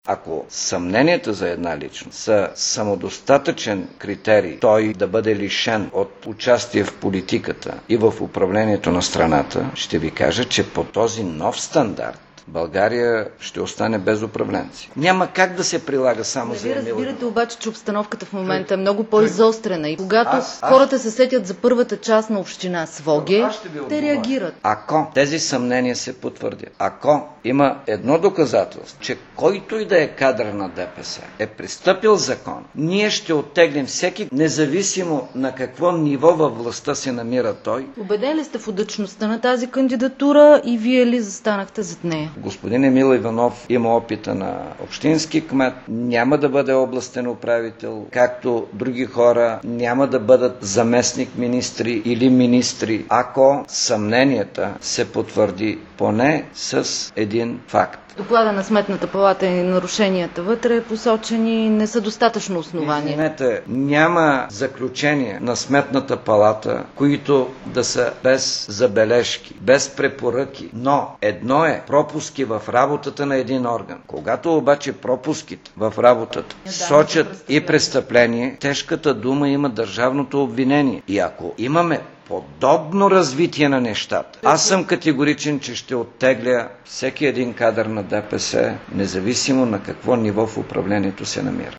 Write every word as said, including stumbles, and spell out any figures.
Ако съмненията за една личност са самодостатъчен критерий той да бъде лишен от участие в политиката и в управлението на страната, ще ви кажа, че по този нов стандарт България ще остане без управленци. Няма как да се прилага само за Емил. Вие разбирате обаче, че обстановката в момента е много по-изострена и когато аз, аз... хората се сетят за първата част на община Своге, те реагират. Ако тези съмнения се потвърдят, ако има едно доказателство, че който и да е кадър на ДПС е престъпил закон, ние ще оттеглим всеки, независимо на какво ниво във властта се намира той. Убеден ли сте в удачността на тази кандидатура и вие ли застанахте зад нея? Господин Емил Иванов има опита на общински кмет, няма да бъде областен управител, както други хора няма да бъдат заместник министри или министри, ако съмненията се потвърди поне с един факт. Доклада на Сметната палата и нарушенията вътре посочени не са достатъчно основания. Извинете, няма заключения на Сметната палата, които да са без забележки, без препоръки. Но едно е пропуски в работата на един орган. Когато обаче пропуските в работата да, сочат и престъпление, тежката дума има държавното обвинение. И ако имаме подобно развитие на нещата, аз съм категоричен, че ще оттегля всеки един кадър на ДПС, независимо на какво ниво в управлението се намира.